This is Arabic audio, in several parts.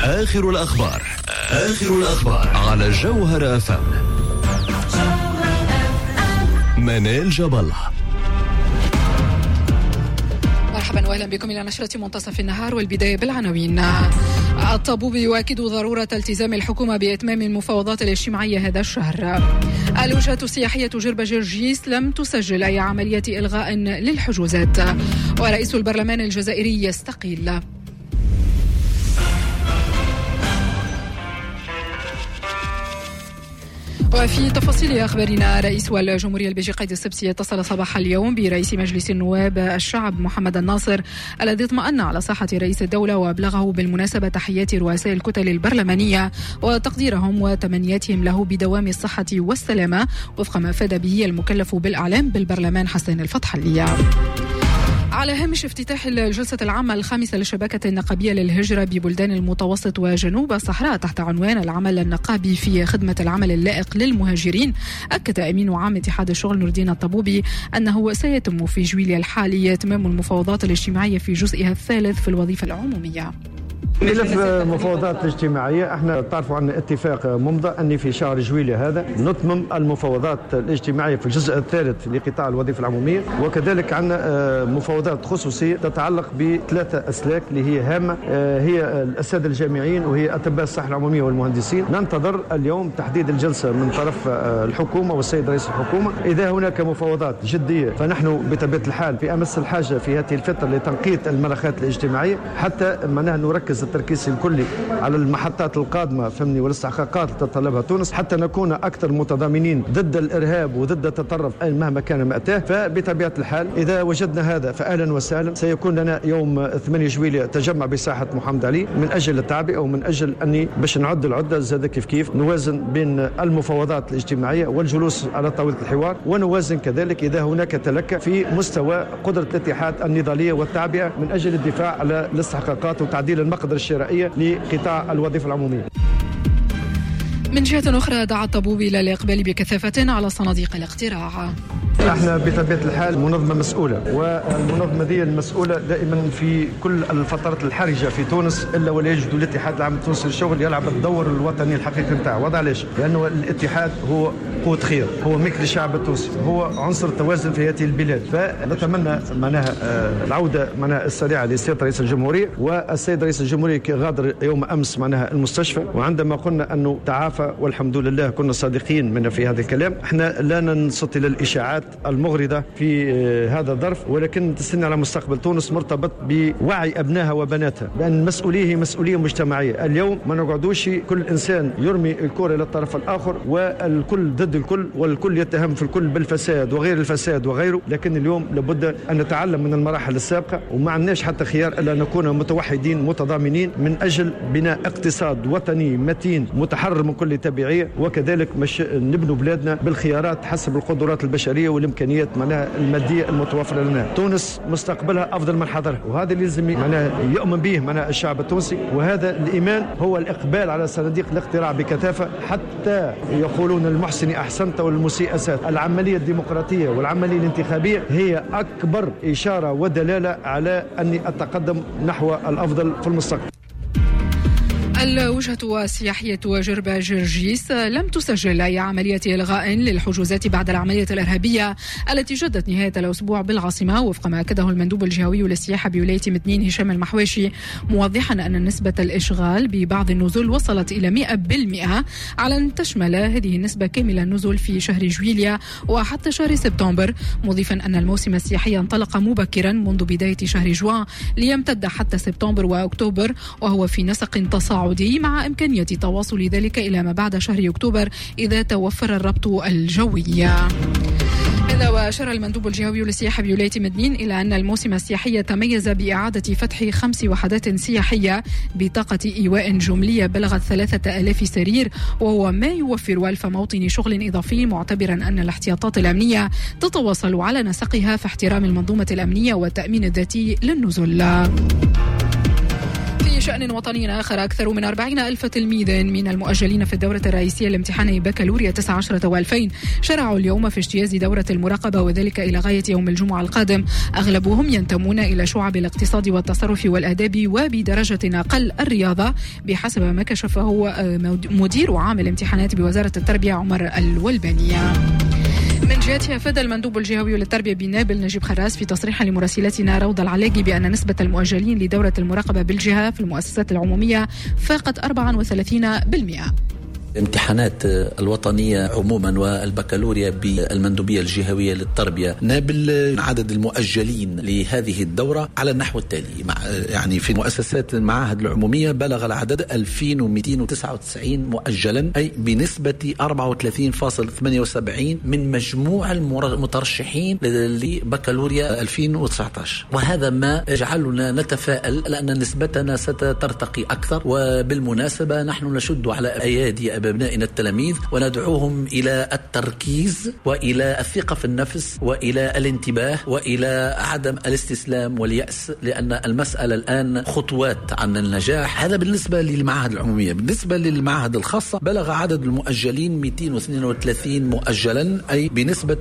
آخر الأخبار على جوهر FM. منال جبل. مرحبا واهلا بكم الى نشرة منتصف النهار، والبداية بالعناوين. الطبوب يؤكد ضرورة التزام الحكومة بإتمام المفاوضات الاجتماعية هذا الشهر. الوجهة السياحية جربة جرجيس لم تسجل أي عملية إلغاء للحجوزات. ورئيس البرلمان الجزائري يستقيل. وفي تفاصيل أخبارنا، رئيس الجمهورية البيجي قايد السبسي اتصل صباح اليوم برئيس مجلس النواب الشعب محمد الناصر الذي اطمأن على صحة رئيس الدولة، وأبلغه بالمناسبة تحيات رؤساء الكتل البرلمانية وتقديرهم وتمنياتهم له بدوام الصحة والسلامة، وفق ما أفاد به المكلف بالإعلام بالبرلمان حسن الفتحلي. على هامش افتتاح الجلسة العامة الخامسة للشبكة النقابية للهجرة ببلدان المتوسط وجنوب الصحراء تحت عنوان العمل النقابي في خدمة العمل اللائق للمهاجرين، أكد أمين عام اتحاد الشغل نور الدين الطبوبي أنه سيتم في جويليا الحالي إتمام المفاوضات الاجتماعية في جزئها الثالث في الوظيفة العمومية. ملف المفاوضات الاجتماعية، احنا تعرفوا عن اتفاق ممضى أني في شهر جويلية هذا نتمم المفاوضات الاجتماعية في الجزء الثالث لقطاع الوظيفة العمومية، وكذلك عندنا مفاوضات خصوصية تتعلق بثلاثة أسلاك اللي هي هامة، هي الأساتذة الجامعيين وهي أطباء الصحة العمومية والمهندسين. ننتظر اليوم تحديد الجلسة من طرف الحكومة والسيد رئيس الحكومة. إذا هناك مفاوضات جدية فنحن بطبيعة الحال في أمس الحاجة في هذه الفترة لتنقية الملفات الاجتماعية، حتى معناها نركز التركيز الكلي على المحطات القادمة فهمني والاستحقاقات اللي تتطلبها تونس، حتى نكون أكثر متضامنين ضد الإرهاب وضد التطرف مهما كان مأتاه. فبطبيعة الحال إذا وجدنا هذا فأهلا وسهلا. سيكون لنا يوم 8 جويلية تجمع بساحة محمد علي من أجل التعبئة ومن أجل أني باش نعد العدة زاد كيف نوازن بين المفاوضات الاجتماعية والجلوس على طاولة الحوار، ونوازن كذلك إذا هناك تلكأ في مستوى قدرة الاتحاد النضالية والتعبئة من أجل الدفاع على الاستحقاقات وتعديل المقدرة الشرائية لقطاع الوظيفة العمومية. من جهة أخرى، دعا الطبوبي إلى الإقبال بكثافة على صناديق الاقتراع. احنا بطبيعة الحال منظمة مسؤولة، والمنظمة دي المسؤولة دائما في كل الفترات الحرجة في تونس، إلا ولا يجد الاتحاد العام التونسي للشغل يلعب الدور الوطني الحقيقي نتاعه. وضع ليش؟ لأنه الاتحاد هو قوة خير، هو ملك للشعب التونسي، هو عنصر التوازن في هذه البلاد. فنتمنى معناها العودة معناها السريعة لسيادة رئيس الجمهورية، والسيد رئيس الجمهورية غادر يوم أمس معناها المستشفى، وعندما قلنا أنه تعافى والحمد لله كنا صادقين من في هذا الكلام. احنا لا ننصت إلى الإشاعات المغرضة في هذا الظرف، ولكن تسنى على مستقبل تونس مرتبط بوعي أبنائها وبناتها بأن المسؤولية هي مسؤولية مجتمعية. اليوم ما نقعدوش كل إنسان يرمي الكرة إلى الطرف الآخر والكل ضد الكل والكل يتهم في الكل بالفساد وغير الفساد وغيره، لكن اليوم لابد أن نتعلم من المراحل السابقة، وما عندناش حتى خيار إلا نكون متوحدين متضامنين من أجل بناء اقتصاد وطني متين متحرر من كل تبعية، وكذلك نبنوا بلادنا بالخيارات حسب القدرات البشرية والإمكانيات معناها المادية المتوفرة لنا. تونس مستقبلها أفضل من حاضرها، وهذا اللي لازم معناها يؤمن به معناها الشعب التونسي، وهذا الإيمان هو الإقبال على صناديق الاقتراع بكثافة، حتى يقولون المحسن أحسنت والمسيء أساء. العملية الديمقراطية والعملية الانتخابية هي أكبر إشارة ودلالة على أن التقدم نحو الأفضل في المستقبل. الوجهة السياحية جربة جرجيس لم تسجل أي عملية إلغاء للحجوزات بعد العملية الإرهابية التي جدت نهاية الأسبوع بالعاصمة، وفق ما أكده المندوب الجهوي للسياحة بولاية مدنين هشام المحواشي، موضحا أن نسبة الإشغال ببعض النزل وصلت إلى 100%، على أن تشمل هذه النسبة كامل النزل في شهر جويليا وحتى شهر سبتمبر، مضيفا أن الموسم السياحي انطلق مبكرا منذ بداية شهر جوان ليمتد حتى سبتمبر وأكتوبر، وهو في نسق تصاعدي مع إمكانية تواصل ذلك إلى ما بعد شهر أكتوبر إذا توفر الربط الجوي. هذا وأشار المندوب الجهوي للسياحة بولاية مدنين إلى أن الموسم السياحي تميز بإعادة فتح 5 وحدات سياحية بطاقة إيواء جملية بلغت 3000 سرير، وهو ما يوفر 1000 موطن شغل إضافي، معتبرا أن الاحتياطات الأمنية تتواصل على نسقها في احترام المنظومة الأمنية والتأمين الذاتي للنزل. بشأن وطني آخر، أكثر من 40,000 تلميذ من المؤجلين في الدورة الرئيسية لامتحان بكالوريا 19 و2000 شرعوا اليوم في اجتياز دورة المراقبة، وذلك إلى غاية يوم الجمعة القادم. أغلبهم ينتمون إلى شعب الاقتصاد والتصرف والآداب وبدرجة أقل الرياضة، بحسب ما كشفه مدير عام الامتحانات بوزارة التربية عمر الولبانية. من جهتها أفاد المندوب الجهوي للتربية بنابل نجيب خراس في تصريح لمراسلتنا روضة العلاقي بأن نسبة المؤجلين لدورة المراقبة بالجهة في المؤسسات العمومية فاقت 34%. الامتحانات الوطنية عموما والبكالوريا بالمندوبية الجهوية للتربية نابل عدد المؤجلين لهذه الدورة على النحو التالي. يعني في مؤسسات المعاهد العمومية بلغ العدد 2299 مؤجلا، أي بنسبة 34.78 من مجموع المترشحين لبكالوريا 2019. وهذا ما يجعلنا نتفائل لأن نسبتنا سترتقي أكثر. وبالمناسبة نحن نشد على أيادي أبنائنا التلاميذ وندعوهم إلى التركيز وإلى الثقة في النفس وإلى الانتباه وإلى عدم الاستسلام واليأس، لأن المسألة الآن خطوات عن النجاح. هذا بالنسبة للمعاهد العمومية. بالنسبة للمعاهد الخاصة بلغ عدد المؤجلين 232 مؤجلا، أي بنسبة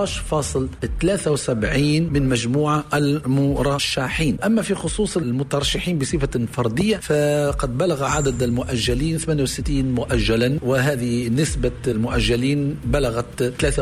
16.73 من مجموع المرشحين. أما في خصوص المترشحين بصفة فردية فقد بلغ عدد المؤجلين 68 مؤجلا، وهذه نسبة المؤجلين بلغت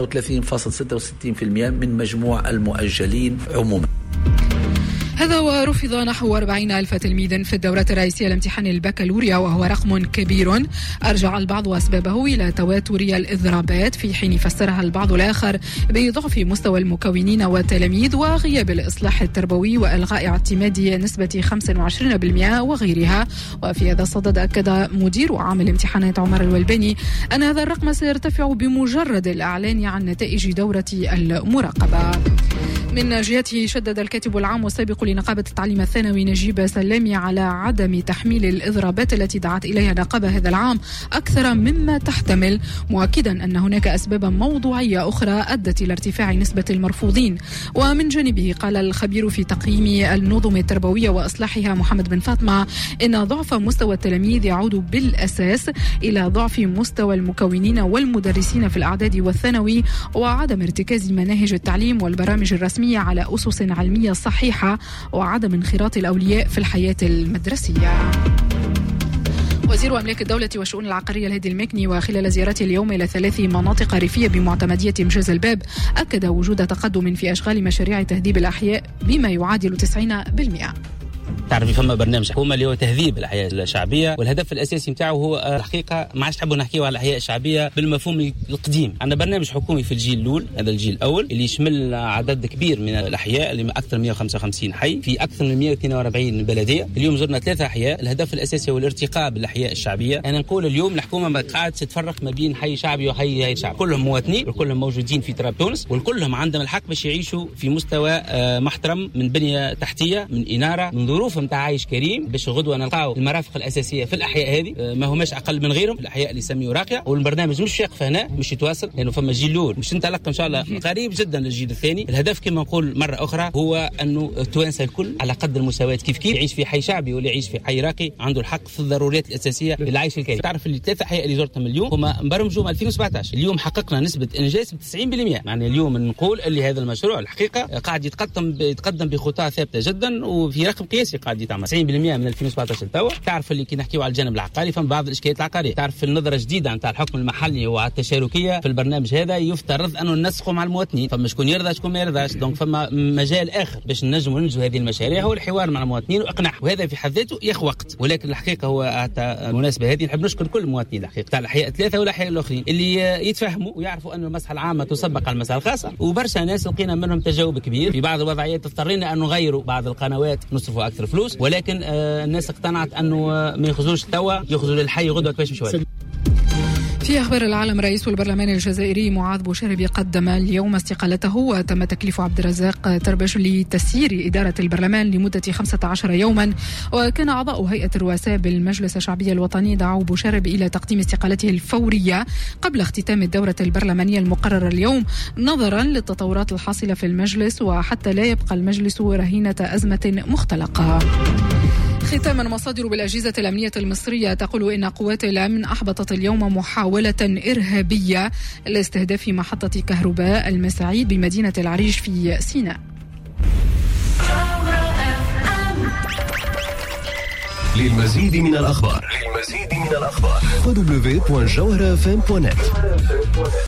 33.66% من مجموع المؤجلين عموما. هذا ورفض نحو 40,000 تلميذ في الدورة الرئيسية لامتحان البكالوريا، وهو رقم كبير أرجع البعض أسبابه إلى تواتر الإضرابات، في حين فسرها البعض الآخر بضعف مستوى المكونين والتلاميذ وغياب الإصلاح التربوي وإلغاء اعتماد نسبة 25% وغيرها. وفي هذا الصدد أكد مدير عام الامتحانات عمر الولباني أن هذا الرقم سيرتفع بمجرد الإعلان عن نتائج دورة المراقبة. من جهته شدد الكاتب العام والسابق لنقابة التعليم الثانوي نجيب سلامي على عدم تحميل الإضرابات التي دعت إليها النقابة هذا العام أكثر مما تحتمل، مؤكدا أن هناك أسبابا موضوعية أخرى أدت إلى ارتفاع نسبة المرفوضين. ومن جانبه قال الخبير في تقييم النظم التربوية وإصلاحها محمد بن فاطمة إن ضعف مستوى التلاميذ يعود بالأساس إلى ضعف مستوى المكونين والمدرسين في الإعدادي والثانوي، وعدم ارتكاز مناهج التعليم والبرامج الرسمية على أسس علمية صحيحة، وعدم انخراط الأولياء في الحياة المدرسية. وزير أملاك الدولة والشؤون العقارية الهادي المكني وخلال زيارته اليوم إلى 3 مناطق ريفية بمعتمدية مجاز الباب أكد وجود تقدم في أشغال مشاريع تهذيب الأحياء بما يعادل 90%. تعرفي فما برنامج حكومة اللي هو تهذيب الأحياء الشعبية، والهدف الأساسي متاعه هو الحقيقة ما عادش نحبوا نحكيوا على الأحياء الشعبية بالمفهوم القديم. عندنا برنامج حكومي في الجيل الأول، هذا الجيل الأول اللي يشمل عدد كبير من الأحياء اللي أكثر من 155 حي في أكثر من 142 بلدية. اليوم زرنا 3 أحياء. الهدف الأساسي هو الارتقاء بالأحياء الشعبية. أنا نقول اليوم الحكومة ما قاعدة تتفرق ما بين حي شعبي وحي غير شعبي، كلهم مواطنين وكلهم موجودين في تراب تونس، والكلهم عندهم الحق باش يعيشوا في مستوى محترم من بنية تحتية، من إنارة، من ظروف متاع عايش كريم، باش غدوة نلقاو المرافق الأساسية في الأحياء هذه ما هماش أقل من غيرهم، الأحياء اللي يسميوا راقية. والبرنامج مش يقف هنا، مش يتواصل، لأنه فما جيل الأول مش نتلقى إن شاء الله قريب جدا للجيل الثاني. الهدف كما نقول مرة أخرى هو أنه التوانسة الكل على قدر المساواة كيف يعيش في حي شعبي ولا يعيش في حي راقي عنده الحق في الضروريات الأساسية للعيش الكريم. تعرف اللي 3 أحياء اللي زرتهم اليوم هما مبرمجوا 2017. اليوم حققنا نسبة إنجاز ب 90%. يعني اليوم نقول اللي هذا المشروع الحقيقة قاعد يتقدم بخطى ثابتة جدا وفي رقم قياسي قاعد يتعمل 90% من 2017 توا. تعرف اللي كي نحكيو على الجانب العقاري فما بعض الاشكاليات العقاريه. تعرف في النظره الجديده نتاع الحكم المحلي وعلى التشاركيه في البرنامج هذا يفترض انه ننسقوا مع المواطنين، فما شكون يرضى شكون ما يرضاش. دونك فما مجال اخر باش ننجموا ننجزوا هذه المشاريع هو الحوار مع المواطنين واقناعهم، وهذا في حد ذاته ياخذ وقت. ولكن الحقيقه هو المناسبه هذه نحب نشكر كل المواطنين الحقيقه تاع الاحياء 3 والاحياء الاخرين اللي يتفهموا ويعرفوا انه المصلحه العامه تسبق على المصلحه الخاصه. وبرشا ناس لقينا منهم تجاوب كبير. في بعض الوضعيات اضطرينا ان نغيروا بعض القنوات نصرفوا اكثر فلوس، ولكن الناس اقتنعت انه ما يخرجوش توا، يخرجوا للحي غدوه كيفاش مشوار. في أخبار العالم، رئيس البرلمان الجزائري معاذ بوشربي قدم اليوم استقالته، وتم تكليف عبد الرزاق تربش لتسيير إدارة البرلمان لمدة 15 يوما. وكان أعضاء هيئة الرؤساء بالمجلس الشعبي الوطني دعوا بوشربي إلى تقديم استقالته الفورية قبل اختتام الدورة البرلمانية المقررة اليوم، نظرا للتطورات الحاصلة في المجلس وحتى لا يبقى المجلس رهينة أزمة مختلقة. ختاما، مصادر بالأجهزة الأمنية المصرية تقول إن قوات الأمن أحبطت اليوم محاولة إرهابية لاستهداف محطة كهرباء المساعيد بمدينة العريش في سيناء. للمزيد من الأخبار www.jawharafm.net